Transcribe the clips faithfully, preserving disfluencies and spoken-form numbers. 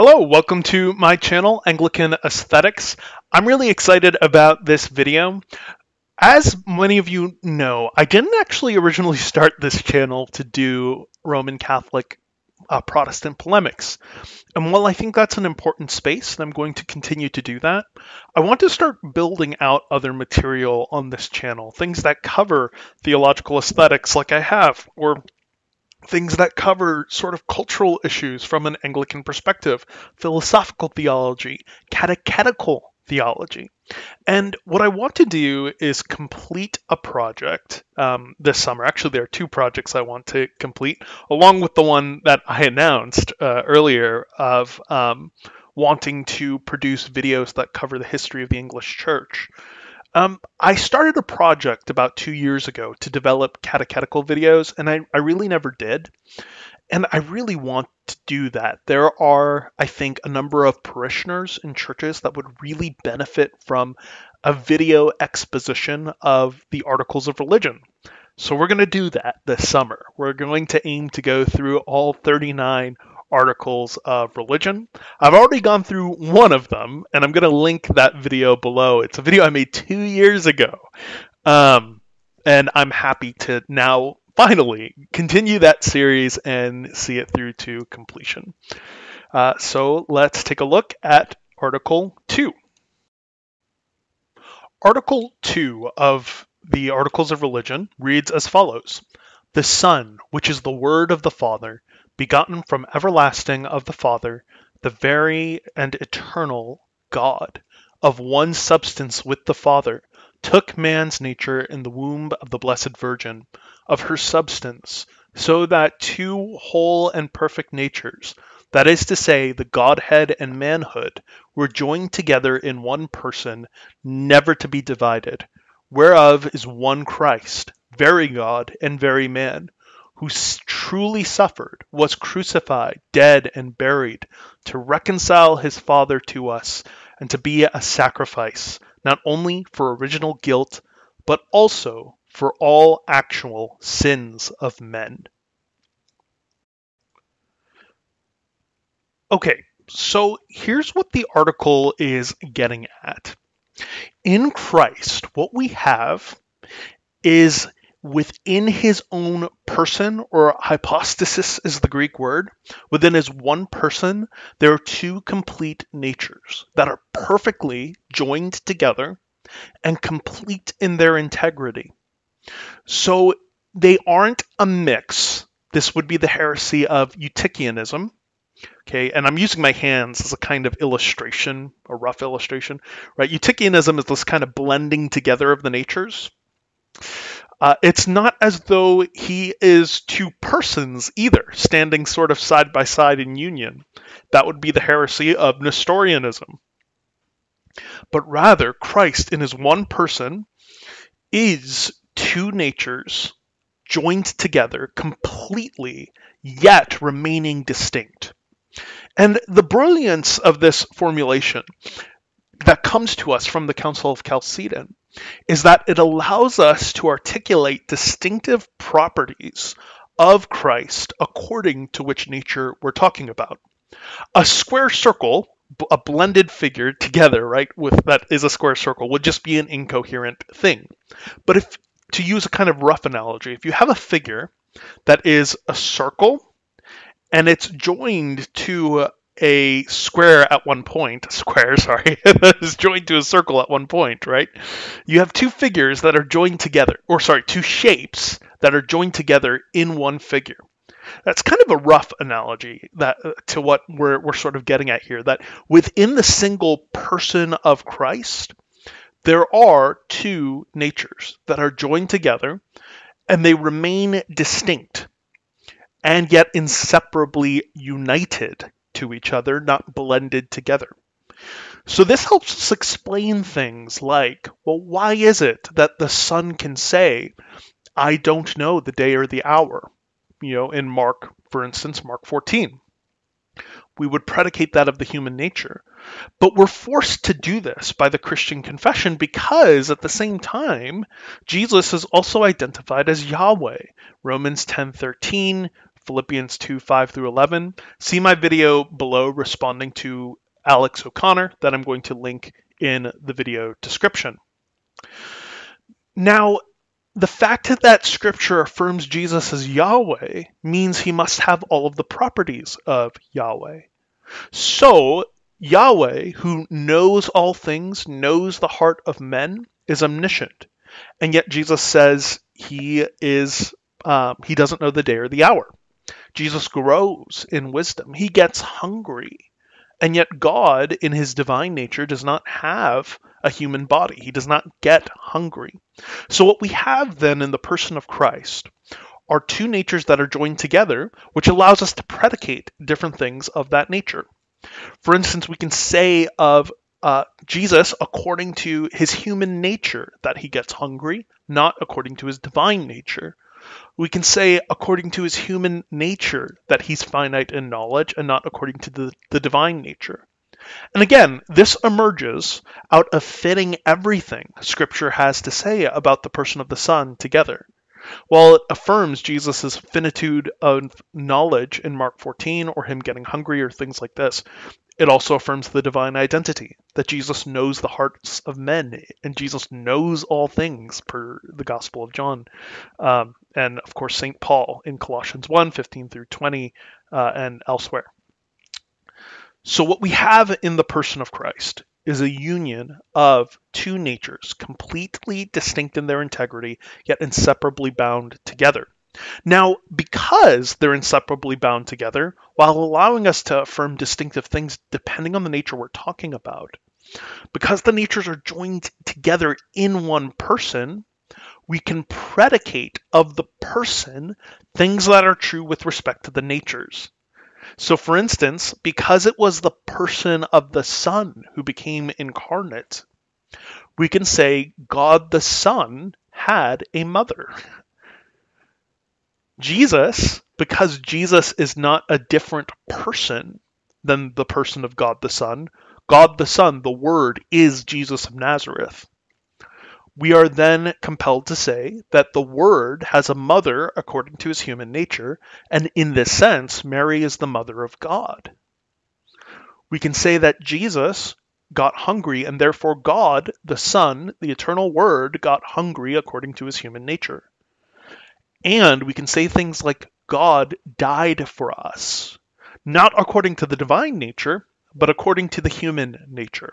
Hello, welcome to my channel, Anglican Aesthetics. I'm really excited about this video. As many of you know, I didn't actually originally start this channel to do Roman Catholic uh, Protestant polemics. And while I think that's an important space, and I'm going to continue to do that, I want to start building out other material on this channel, things that cover theological aesthetics like I have, or things that cover sort of cultural issues from an Anglican perspective, philosophical theology, catechetical theology. And what I want to do is complete a project um, this summer. Actually, there are two projects I want to complete, along with the one that I announced uh, earlier of um, wanting to produce videos that cover the history of the English Church. Um, I started a project about two years ago to develop catechetical videos, and I, I really never did. And I really want to do that. There are, I think, a number of parishioners in churches that would really benefit from a video exposition of the Articles of Religion. So we're going to do that this summer. We're going to aim to go through all thirty-nine Articles of Religion. I've already gone through one of them, and I'm going to link that video below. It's a video I made two years ago. Um, and I'm happy to now finally continue that series and see it through to completion. Uh, so let's take a look at Article two. Article two of the Articles of Religion reads as follows: The Son, which is the Word of the Father, begotten from everlasting of the Father, the very and eternal God, of one substance with the Father, took man's nature in the womb of the Blessed Virgin, of her substance, so that two whole and perfect natures, that is to say, the Godhead and manhood, were joined together in one person, never to be divided, whereof is one Christ, very God and very man, who truly suffered, was crucified, dead, and buried, to reconcile his Father to us, and to be a sacrifice, not only for original guilt, but also for all actual sins of men. Okay, so here's what the article is getting at. In Christ, what we have is within his own person, or hypostasis is the Greek word, within his one person, there are two complete natures that are perfectly joined together and complete in their integrity. So they aren't a mix. This would be the heresy of Eutychianism. Okay, and I'm using my hands as a kind of illustration, a rough illustration, right? Eutychianism is this kind of blending together of the natures. Uh, it's not as though he is two persons either, standing sort of side by side in union. That would be the heresy of Nestorianism. But rather, Christ in his one person is two natures joined together completely, yet remaining distinct. And the brilliance of this formulation that comes to us from the Council of Chalcedon is that it allows us to articulate distinctive properties of Christ according to which nature we're talking about. A square circle, a blended figure together, right, with that is a square circle, would just be an incoherent thing. But if, to use a kind of rough analogy, if you have a figure that is a circle and it's joined to a square at one point, square, sorry, that is joined to a circle at one point, right? You have two figures that are joined together, or sorry, two shapes that are joined together in one figure. That's kind of a rough analogy that uh, to what we're we're sort of getting at here, that within the single person of Christ, there are two natures that are joined together, and they remain distinct, and yet inseparably united to each other, not blended together. So this helps us explain things like, well, why is it that the Son can say, I don't know the day or the hour? You know, in Mark, for instance, Mark fourteen. We would predicate that of the human nature. But we're forced to do this by the Christian confession because at the same time, Jesus is also identified as Yahweh. Romans ten thirteen, Philippians two, five through eleven. See my video below responding to Alex O'Connor that I'm going to link in the video description. Now, the fact that Scripture affirms Jesus as Yahweh means he must have all of the properties of Yahweh. So, Yahweh, who knows all things, knows the heart of men, is omniscient. And yet Jesus says he is um, he doesn't know the day or the hour. Jesus grows in wisdom. He gets hungry. And yet God, in his divine nature, does not have a human body. He does not get hungry. So what we have then in the person of Christ are two natures that are joined together, which allows us to predicate different things of that nature. For instance, we can say of uh, Jesus, according to his human nature, that he gets hungry, not according to his divine nature. We can say, according to his human nature, that he's finite in knowledge and not according to the, the divine nature. And again, this emerges out of fitting everything Scripture has to say about the person of the Son together. While it affirms Jesus' finitude of knowledge in Mark fourteen, or him getting hungry, or things like this, it also affirms the divine identity, that Jesus knows the hearts of men, and Jesus knows all things, per the Gospel of John. Um, and of course, Saint Paul in Colossians one, fifteen through twenty, uh, and elsewhere. So what we have in the person of Christ is a union of two natures, completely distinct in their integrity, yet inseparably bound together. Now, because they're inseparably bound together, while allowing us to affirm distinctive things depending on the nature we're talking about, because the natures are joined together in one person, we can predicate of the person things that are true with respect to the natures. So, for instance, because it was the person of the Son who became incarnate, we can say God the Son had a mother. Jesus, because Jesus is not a different person than the person of God the Son, God the Son, the Word, is Jesus of Nazareth. We are then compelled to say that the Word has a mother according to his human nature, and in this sense, Mary is the mother of God. We can say that Jesus got hungry, and therefore God, the Son, the eternal Word, got hungry according to his human nature. And we can say things like God died for us, not according to the divine nature, but according to the human nature.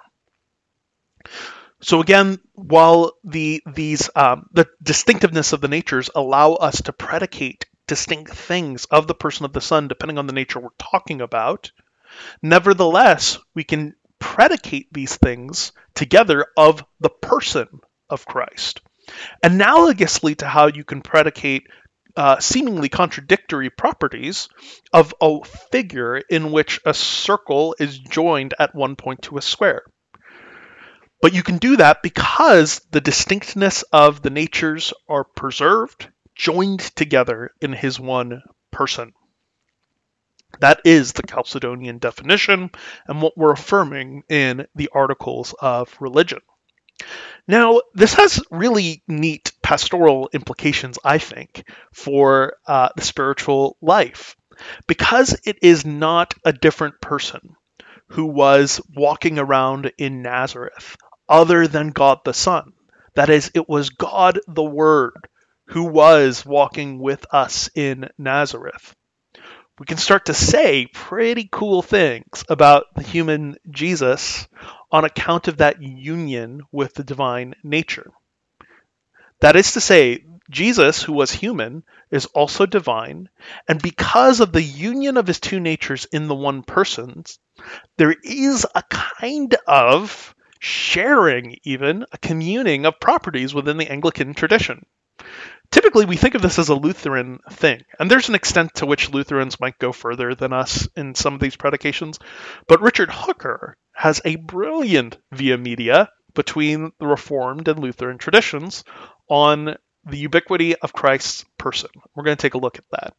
So again, while the these um, the distinctiveness of the natures allow us to predicate distinct things of the person of the Son depending on the nature we're talking about, nevertheless, we can predicate these things together of the person of Christ. Analogously to how you can predicate uh, seemingly contradictory properties of a figure in which a circle is joined at one point to a square. But you can do that because the distinctness of the natures are preserved, joined together in his one person. That is the Chalcedonian definition and what we're affirming in the Articles of Religion. Now, this has really neat pastoral implications, I think, for uh, the spiritual life, because it is not a different person who was walking around in Nazareth other than God the Son. That is, it was God the Word who was walking with us in Nazareth. We can start to say pretty cool things about the human Jesus on account of that union with the divine nature. That is to say, Jesus, who was human, is also divine, and because of the union of his two natures in the one person, there is a kind of sharing, even a communing of properties within the Anglican tradition. Typically, we think of this as a Lutheran thing, and there's an extent to which Lutherans might go further than us in some of these predications, but Richard Hooker has a brilliant via media between the Reformed and Lutheran traditions on the ubiquity of Christ's person. We're going to take a look at that.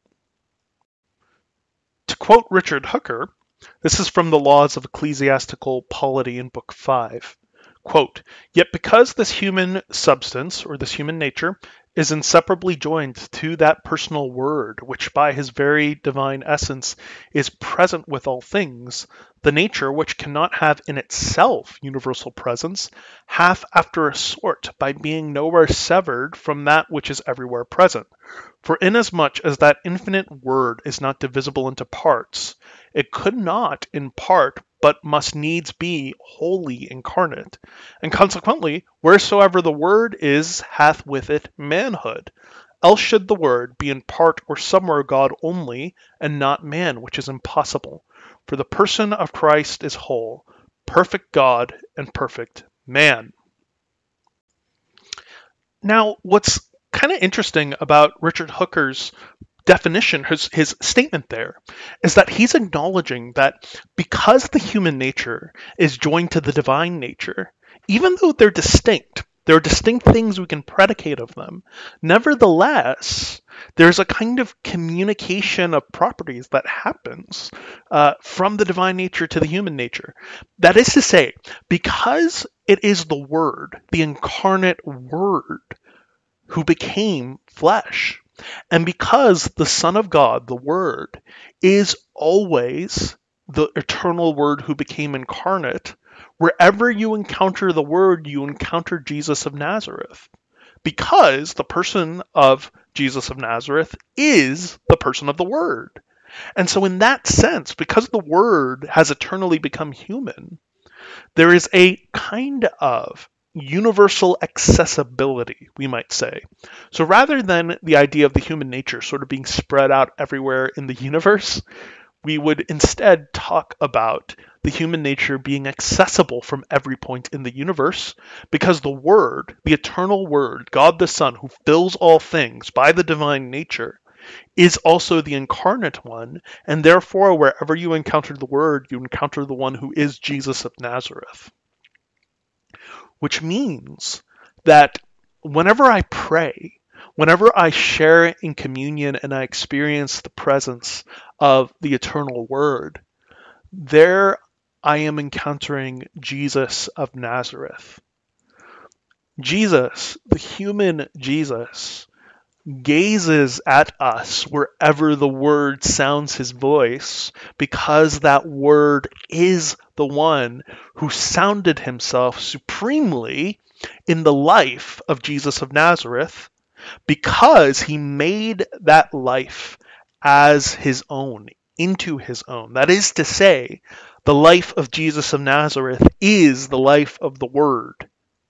To quote Richard Hooker, this is from the Laws of Ecclesiastical Polity in Book five. Quote, "Yet because this human substance, or this human nature, is inseparably joined to that personal word, which by his very divine essence is present with all things, the nature, which cannot have in itself universal presence, hath after a sort, by being nowhere severed from that which is everywhere present. For inasmuch as that infinite word is not divisible into parts, it could not in part, but must needs be wholly incarnate. And consequently, wheresoever the word is, hath with it manhood. Else should the word be in part or somewhere God only, and not man, which is impossible. For the person of Christ is whole, perfect God and perfect man." Now, what's kind of interesting about Richard Hooker's definition, his, his statement there, is that he's acknowledging that because the human nature is joined to the divine nature, even though they're distinct, there are distinct things we can predicate of them, nevertheless, there's a kind of communication of properties that happens uh, from the divine nature to the human nature. That is to say, because it is the Word, the incarnate Word, who became flesh, and because the Son of God, the Word, is always the eternal Word who became incarnate, wherever you encounter the Word, you encounter Jesus of Nazareth. Because the person of Jesus of Nazareth is the person of the Word. And so in that sense, because the Word has eternally become human, there is a kind of universal accessibility, we might say. So rather than the idea of the human nature sort of being spread out everywhere in the universe, we would instead talk about the human nature being accessible from every point in the universe, because the Word, the eternal Word, God the Son, who fills all things by the divine nature, is also the incarnate one, and therefore wherever you encounter the Word, you encounter the one who is Jesus of Nazareth. Which means that whenever I pray, whenever I share in communion and I experience the presence of the eternal Word, there I am encountering Jesus of Nazareth. Jesus, the human Jesus, gazes at us wherever the Word sounds his voice, because that Word is the one who sounded himself supremely in the life of Jesus of Nazareth, because he made that life as his own, into his own. That is to say, the life of Jesus of Nazareth is the life of the Word.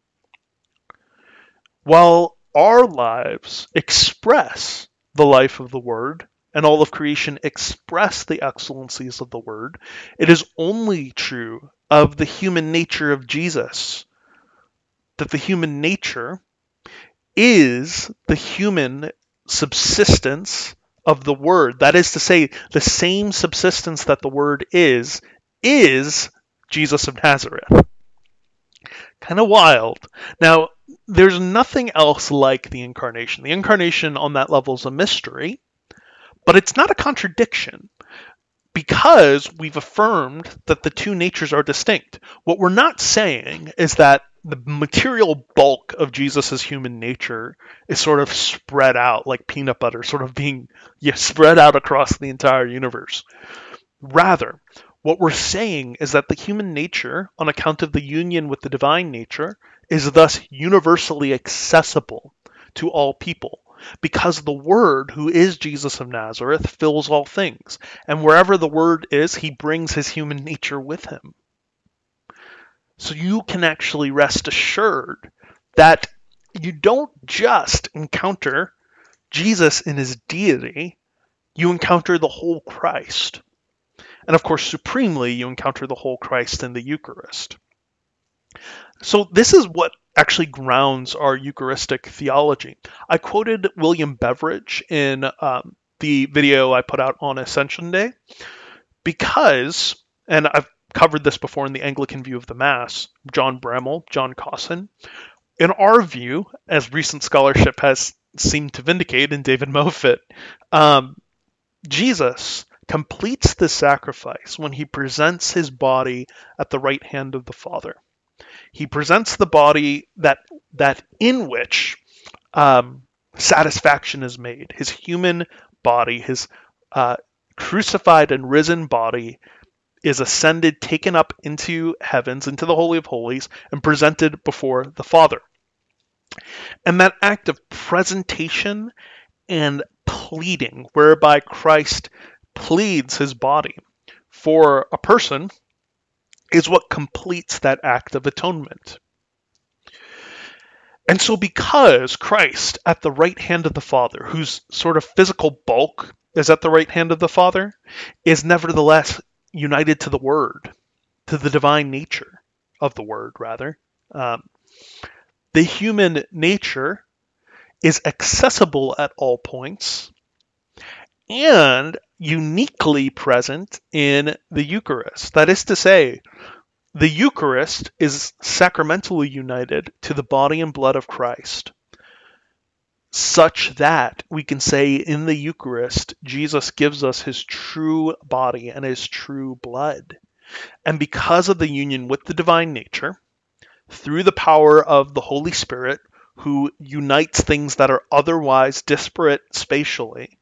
While our lives express the life of the Word, and all of creation express the excellencies of the Word, it is only true of the human nature of Jesus that the human nature is the human subsistence of the Word. That is to say, the same subsistence that the Word is, is Jesus of Nazareth. Kind of wild. Now, there's nothing else like the Incarnation. The Incarnation on that level is a mystery, but it's not a contradiction, because we've affirmed that the two natures are distinct. What we're not saying is that the material bulk of Jesus' human nature is sort of spread out like peanut butter, sort of being yeah, spread out across the entire universe. Rather, what we're saying is that the human nature, on account of the union with the divine nature, is thus universally accessible to all people, because the Word, who is Jesus of Nazareth, fills all things, and wherever the Word is, he brings his human nature with him. So you can actually rest assured that you don't just encounter Jesus in his deity, you encounter the whole Christ. And of course, supremely, you encounter the whole Christ in the Eucharist. So this is what actually grounds our Eucharistic theology. I quoted William Beveridge in um, the video I put out on Ascension Day, because, and I've covered this before in the Anglican view of the Mass, John Bramall, John Cosson. In our view, as recent scholarship has seemed to vindicate in David Moffat, um, Jesus completes the sacrifice when he presents his body at the right hand of the Father. He presents the body that that in which um, satisfaction is made. His human body, his uh, crucified and risen body, is ascended, taken up into heavens, into the Holy of Holies, and presented before the Father. And that act of presentation and pleading, whereby Christ pleads his body for a person, is what completes that act of atonement. And so because Christ, at the right hand of the Father, whose sort of physical bulk is at the right hand of the Father, is nevertheless united to the Word, to the divine nature of the Word, rather, um, the human nature is accessible at all points and uniquely present in the Eucharist. That is to say, the Eucharist is sacramentally united to the body and blood of Christ, such that we can say in the Eucharist, Jesus gives us his true body and his true blood. And because of the union with the divine nature, through the power of the Holy Spirit, who unites things that are otherwise disparate spatially,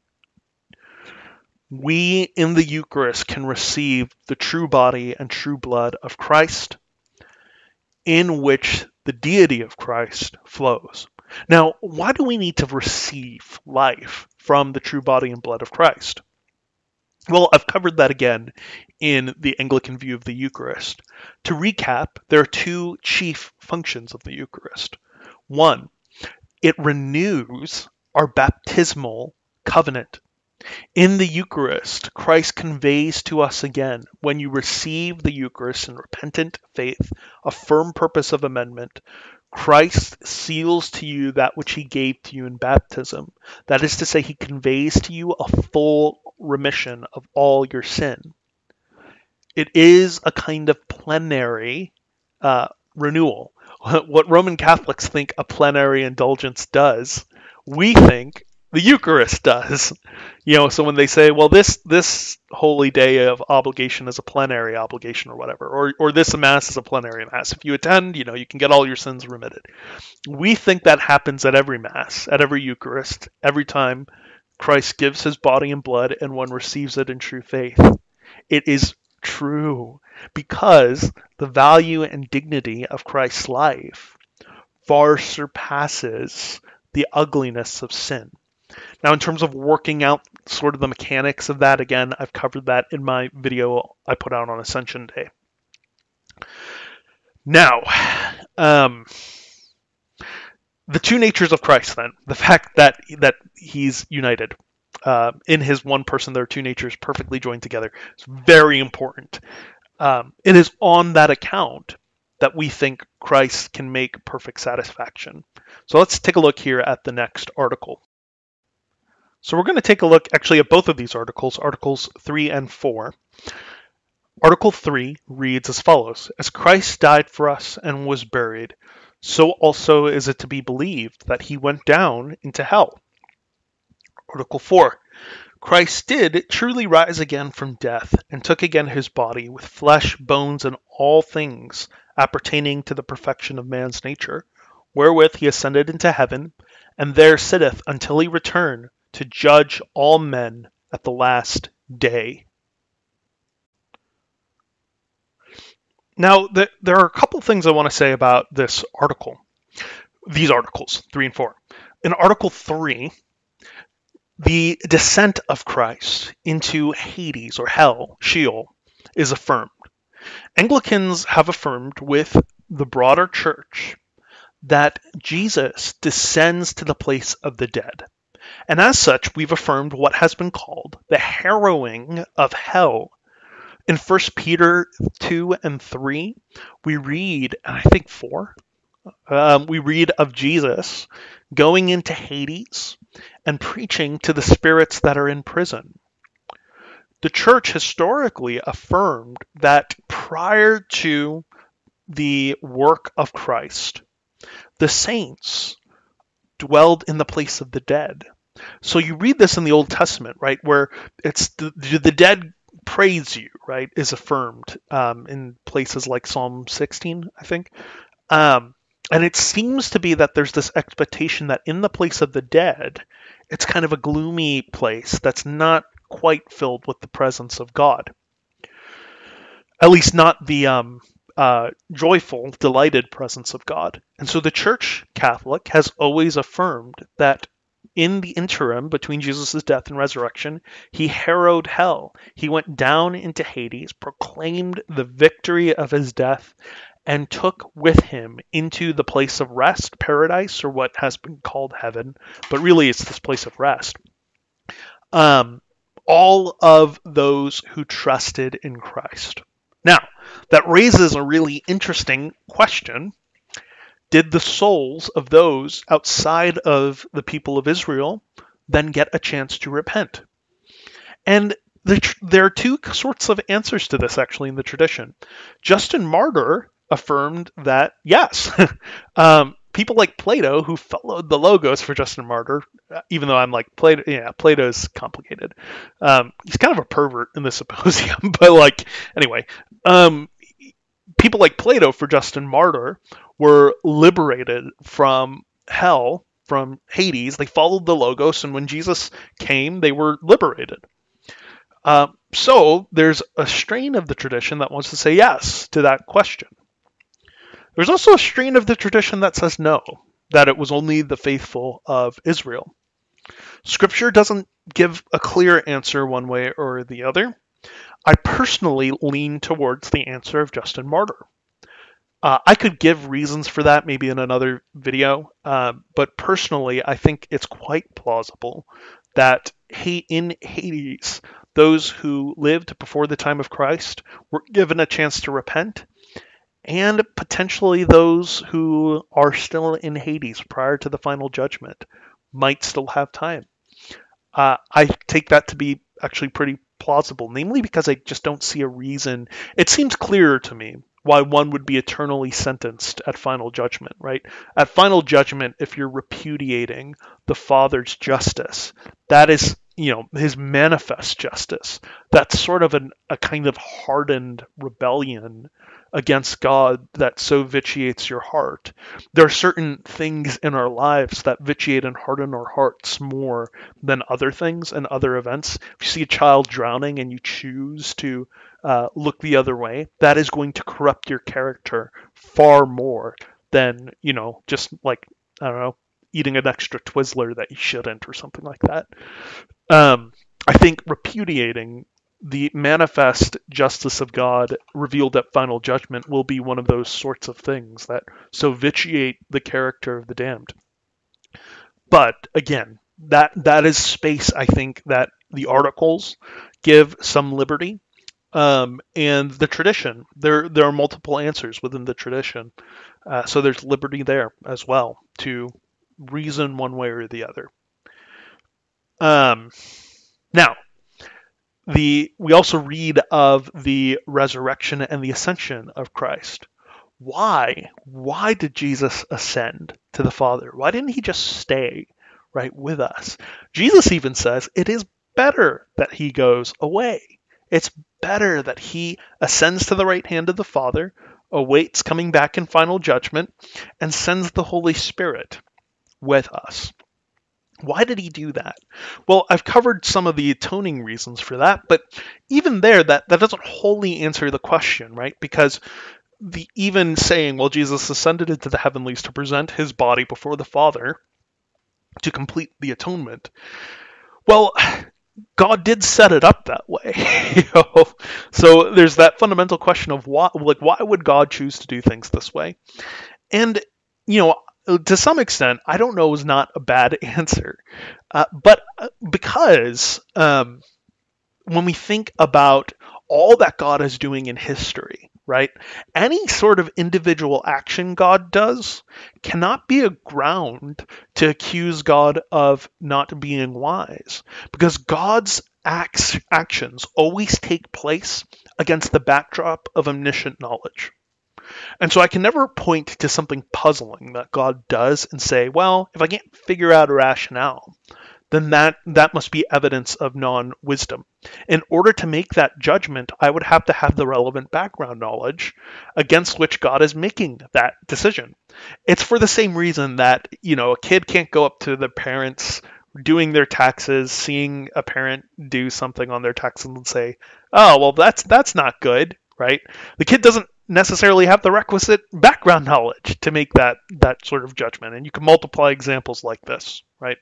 we in the Eucharist can receive the true body and true blood of Christ, in which the deity of Christ flows. Now, why do we need to receive life from the true body and blood of Christ? Well, I've covered that again in the Anglican view of the Eucharist. To recap, there are two chief functions of the Eucharist. One, it renews our baptismal covenant. In the Eucharist, Christ conveys to us again, when you receive the Eucharist in repentant faith, a firm purpose of amendment, Christ seals to you that which he gave to you in baptism. That is to say, he conveys to you a full remission of all your sin. It is a kind of plenary uh, renewal. What Roman Catholics think a plenary indulgence does, we think the Eucharist does. You know, so when they say, well, this this holy day of obligation is a plenary obligation or whatever, or or this Mass is a plenary Mass. If you attend, you know, you can get all your sins remitted. We think that happens at every Mass, at every Eucharist, every time Christ gives his body and blood and one receives it in true faith. It is true because the value and dignity of Christ's life far surpasses the ugliness of sin. Now, in terms of working out sort of the mechanics of that, again, I've covered that in my video I put out on Ascension Day. Now, um, the two natures of Christ, then, the fact that that he's united. Uh, in his one person, there are two natures perfectly joined together. It's very important. Um, it is on that account that we think Christ can make perfect satisfaction. So let's take a look here at the next article. So we're going to take a look actually at both of these articles, Articles three and four. Article three reads as follows: As Christ died for us and was buried, so also is it to be believed that he went down into hell. Article four. Christ did truly rise again from death, and took again his body, with flesh, bones, and all things appertaining to the perfection of man's nature, wherewith he ascended into heaven, and there sitteth until he return to judge all men at the last day. Now, th- there are a couple things I want to say about this article, these articles, three and four. In Article three, the descent of Christ into Hades or hell, Sheol, is affirmed. Anglicans have affirmed with the broader church that Jesus descends to the place of the dead. And as such, we've affirmed what has been called the harrowing of hell. In First Peter two and three, we read, and I think four, um, we read of Jesus going into Hades and preaching to the spirits that are in prison. The church historically affirmed that prior to the work of Christ, the saints dwelled in the place of the dead. So you read this in the Old Testament, right, where it's the, the dead praise you, right, is affirmed um, in places like Psalm sixteen, I think. Um, and it seems to be that there's this expectation that in the place of the dead, it's kind of a gloomy place that's not quite filled with the presence of God. At least not the um, uh, joyful, delighted presence of God. And so the Church Catholic has always affirmed that in the interim between Jesus' death and resurrection, he harrowed hell. He went down into Hades, proclaimed the victory of his death, and took with him into the place of rest, paradise, or what has been called heaven, but really it's this place of rest. Um, all of those who trusted in Christ. Now, that raises a really interesting question. Did the souls of those outside of the people of Israel then get a chance to repent? And the, there are two sorts of answers to this, actually, in the tradition. Justin Martyr affirmed that, yes, um, people like Plato, who followed the Logos for Justin Martyr, even though I'm like, Plato, yeah, Plato's complicated. Um, he's kind of a pervert in the Symposium, but like, anyway, um, people like Plato for Justin Martyr were liberated from hell, from Hades. They followed the Logos, and when Jesus came, they were liberated. Uh, so there's a strain of the tradition that wants to say yes to that question. There's also a strain of the tradition that says no, that it was only the faithful of Israel. Scripture doesn't give a clear answer one way or the other. I personally lean towards the answer of Justin Martyr. Uh, I could give reasons for that maybe in another video, uh, but personally I think it's quite plausible that in Hades, those who lived before the time of Christ were given a chance to repent, and potentially those who are still in Hades prior to the final judgment might still have time. Uh, I take that to be actually pretty plausible, namely because I just don't see a reason. It seems clearer to me why one would be eternally sentenced at final judgment, right? At final judgment, if you're repudiating the Father's justice, that is, you know, his manifest justice. That's sort of an, a kind of hardened rebellion against God that so vitiates your heart. There are certain things in our lives that vitiate and harden our hearts more than other things and other events. If you see a child drowning and you choose to uh, look the other way, that is going to corrupt your character far more than, you know, just like, I don't know, eating an extra Twizzler that you shouldn't or something like that. Um, I think repudiating the manifest justice of God revealed at final judgment will be one of those sorts of things that so vitiate the character of the damned. But again, that that is space, I think, that the articles give some liberty. Um, and the tradition, there there are multiple answers within the tradition. Uh, so there's liberty there as well to reason one way or the other. Um, now, The we also read of the resurrection and the ascension of Christ. Why? Why did Jesus ascend to the Father? Why didn't he just stay right with us? Jesus even says it is better that he goes away. It's better that he ascends to the right hand of the Father, awaits coming back in final judgment, and sends the Holy Spirit with us. Why did he do that? Well, I've covered some of the atoning reasons for that, but even there, that, that doesn't wholly answer the question, right? Because the even saying, well, Jesus ascended into the heavenlies to present his body before the Father to complete the atonement. Well, God did set it up that way. You know? So there's that fundamental question of why, like, why would God choose to do things this way? And, you know, to some extent, I don't know is not a bad answer. Uh, but because um, when we think about all that God is doing in history, right, any sort of individual action God does cannot be a ground to accuse God of not being wise. Because God's acts, actions always take place against the backdrop of omniscient knowledge. And so I can never point to something puzzling that God does and say, well, if I can't figure out a rationale, then that, that must be evidence of non-wisdom. In order to make that judgment, I would have to have the relevant background knowledge against which God is making that decision. It's for the same reason that, you know, a kid can't go up to the parents doing their taxes, seeing a parent do something on their taxes and say, oh, well, that's that's not good, right? The kid doesn't necessarily have the requisite background knowledge to make that that sort of judgment. And you can multiply examples like this, right?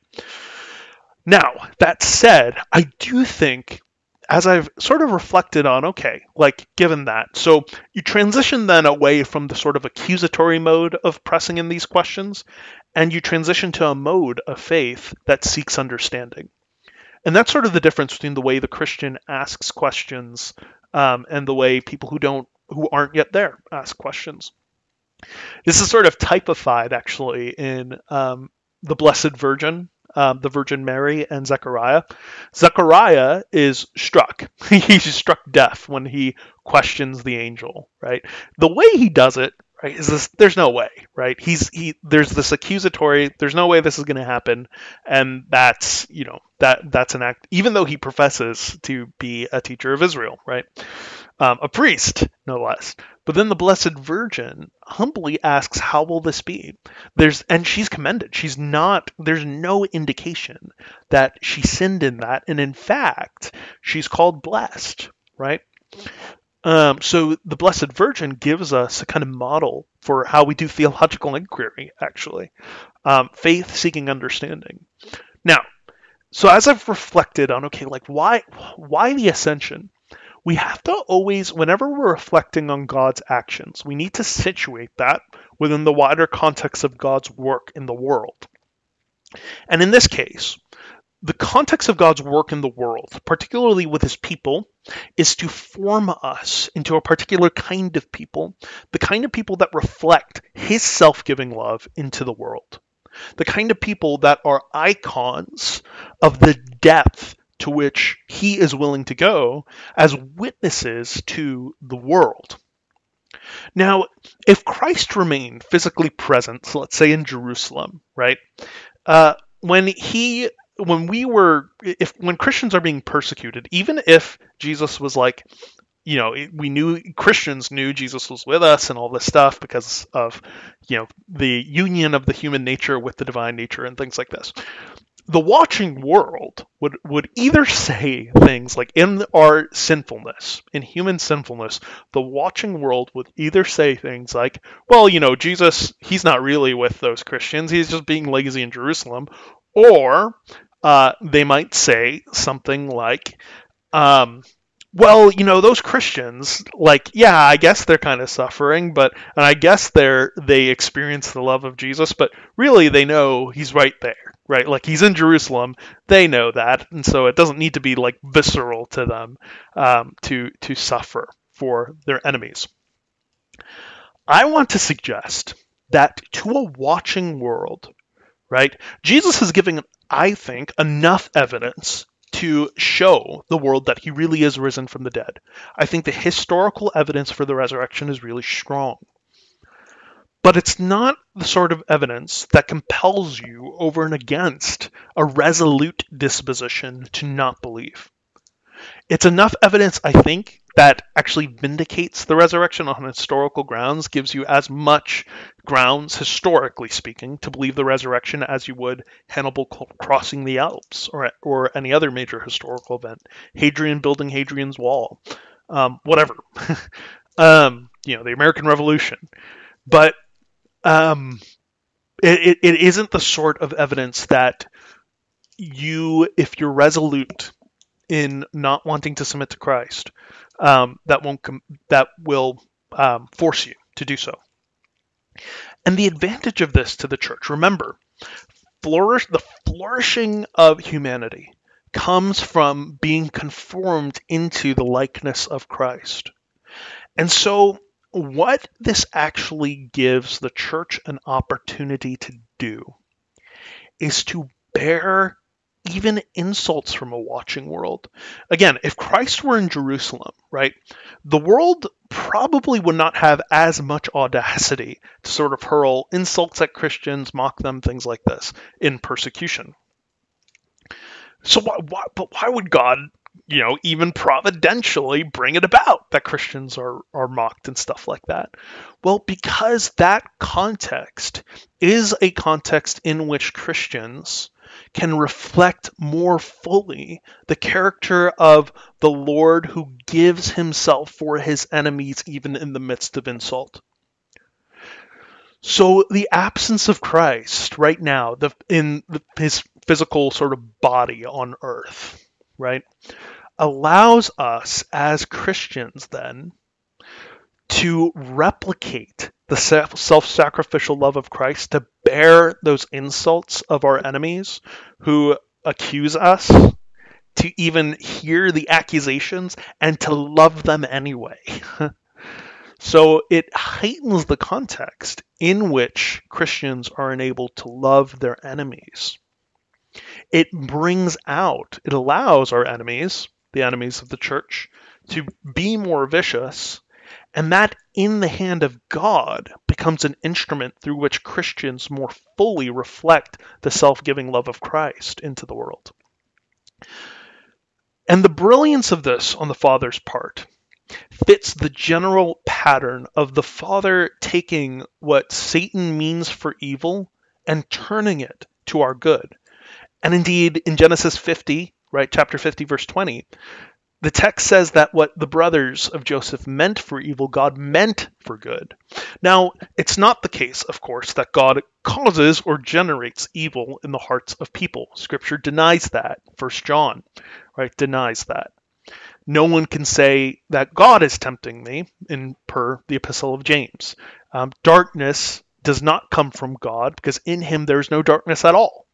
Now, that said, I do think, as I've sort of reflected on, okay, like given that, so you transition then away from the sort of accusatory mode of pressing in these questions, and you transition to a mode of faith that seeks understanding. And that's sort of the difference between the way the Christian asks questions um, and the way people who don't, who aren't yet there ask questions. This is sort of typified actually in um, the Blessed Virgin, um, the Virgin Mary and Zechariah. Zechariah is struck. He's struck deaf when he questions the angel, right? The way he does it, right, is this, there's no way, right? He's he there's this accusatory, there's no way this is going to happen, and that's, you know, that that's an act, even though he professes to be a teacher of Israel, right? Um, a priest, no less. But then the Blessed Virgin humbly asks, how will this be? There's and she's commended. She's not, there's no indication that she sinned in that, and in fact, she's called blessed, right? Um, so the Blessed Virgin gives us a kind of model for how we do theological inquiry, actually. Um, faith seeking understanding. Now, so as I've reflected on, okay, like why, why the ascension? We have to always, whenever we're reflecting on God's actions, we need to situate that within the wider context of God's work in the world. And in this case, the context of God's work in the world, particularly with his people, is to form us into a particular kind of people, the kind of people that reflect his self-giving love into the world, the kind of people that are icons of the depth to which he is willing to go as witnesses to the world. Now, if Christ remained physically present, so let's say in Jerusalem, right, uh, when he when we were, if when Christians are being persecuted, even if Jesus was like, you know, we knew, Christians knew Jesus was with us and all this stuff because of, you know, the union of the human nature with the divine nature and things like this. The watching world would, would either say things like, in our sinfulness, in human sinfulness, the watching world would either say things like, well, you know, Jesus, he's not really with those Christians, he's just being lazy in Jerusalem. Or uh, they might say something like, um, well, you know, those Christians, like, yeah, I guess they're kind of suffering, but, and I guess they're, they experience the love of Jesus, but really they know he's right there, right? Like, he's in Jerusalem, they know that, and so it doesn't need to be, like, visceral to them um, to, to suffer for their enemies. I want to suggest that to a watching world, right, Jesus is giving, I think, enough evidence to show the world that he really is risen from the dead. I think the historical evidence for the resurrection is really strong. But it's not the sort of evidence that compels you over and against a resolute disposition to not believe. It's enough evidence, I think, that actually vindicates the resurrection on historical grounds, gives you as much grounds, historically speaking, to believe the resurrection as you would Hannibal crossing the Alps or or any other major historical event, Hadrian building Hadrian's Wall, um, whatever, um, you know, the American Revolution. But um, it, it isn't the sort of evidence that you, if you're resolute in not wanting to submit to Christ, um, that won't com- that will um, force you to do so. And the advantage of this to the church, remember, flourish the flourishing of humanity comes from being conformed into the likeness of Christ. And so what this actually gives the church an opportunity to do is to bear even insults from a watching world. Again, if Christ were in Jerusalem, right, the world probably would not have as much audacity to sort of hurl insults at Christians, mock them, things like this, in persecution. So why, why, but why would God, you know, even providentially bring it about that Christians are, are mocked and stuff like that? Well, because that context is a context in which Christians can reflect more fully the character of the Lord who gives himself for his enemies even in the midst of insult. So the absence of Christ right now, the, in the, his physical sort of body on earth, right, allows us as Christians then to replicate the self-sacrificial love of Christ, to bear those insults of our enemies who accuse us, to even hear the accusations and to love them anyway. So it heightens the context in which Christians are enabled to love their enemies. It brings out, it allows our enemies, the enemies of the church, to be more vicious, and that in the hand of God becomes an instrument through which Christians more fully reflect the self-giving love of Christ into the world. And the brilliance of this on the Father's part fits the general pattern of the Father taking what Satan means for evil and turning it to our good. And indeed, in Genesis fifty, right, chapter fifty, verse twenty, the text says that what the brothers of Joseph meant for evil, God meant for good. Now, it's not the case, of course, that God causes or generates evil in the hearts of people. Scripture denies that. First John, right, denies that. No one can say that God is tempting me, in per the Epistle of James. Um, darkness does not come from God, because in him there is no darkness at all.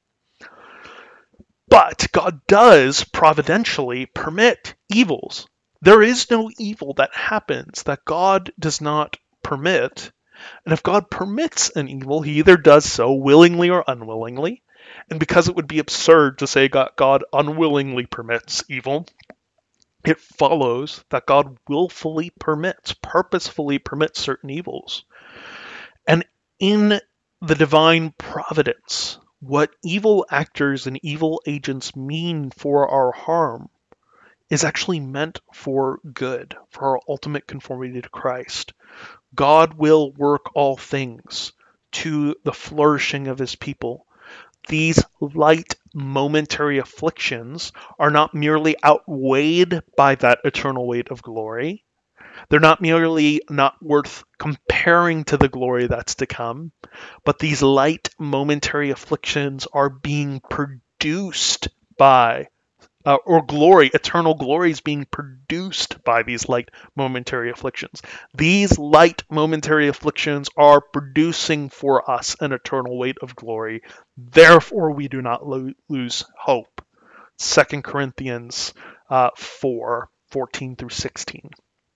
But God does providentially permit evils. There is no evil that happens that God does not permit. And if God permits an evil, he either does so willingly or unwillingly. And because it would be absurd to say God unwillingly permits evil, it follows that God willfully permits, purposefully permits certain evils. And in the divine providence, what evil actors and evil agents mean for our harm is actually meant for good, for our ultimate conformity to Christ. God will work all things to the flourishing of his people. These light momentary afflictions are not merely outweighed by that eternal weight of glory. They're not merely not worth comparing to the glory that's to come, but these light momentary afflictions are being produced by, uh, or glory, eternal glory is being produced by these light momentary afflictions. These light momentary afflictions are producing for us an eternal weight of glory. Therefore, we do not lo- lose hope. Second Corinthians uh, four, fourteen through sixteen.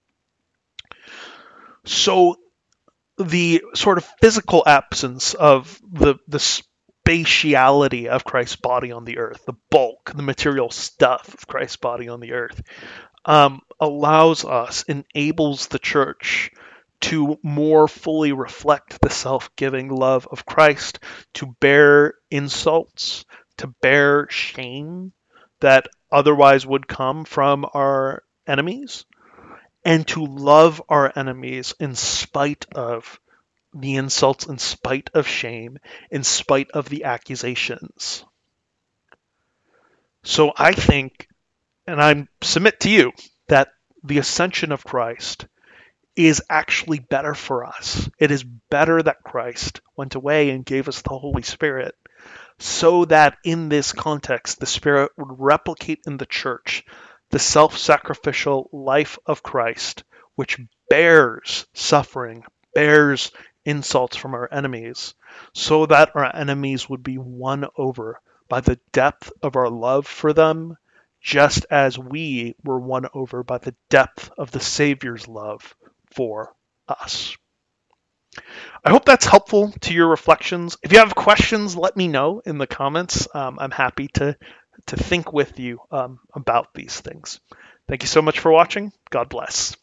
So the sort of physical absence of the the spatiality of Christ's body on the earth, the bulk, the material stuff of Christ's body on the earth, um, allows us, enables the church to more fully reflect the self-giving love of Christ, to bear insults, to bear shame that otherwise would come from our enemies, and to love our enemies in spite of the insults, in spite of shame, in spite of the accusations. So I think, and I submit to you, that the ascension of Christ is actually better for us. It is better that Christ went away and gave us the Holy Spirit, so that in this context, the Spirit would replicate in the church the self-sacrificial life of Christ, which bears suffering, bears insults from our enemies, so that our enemies would be won over by the depth of our love for them, just as we were won over by the depth of the Savior's love for us. I hope that's helpful to your reflections. If you have questions, let me know in the comments. Um, I'm happy to to think with you um, about these things. Thank you so much for watching. God bless.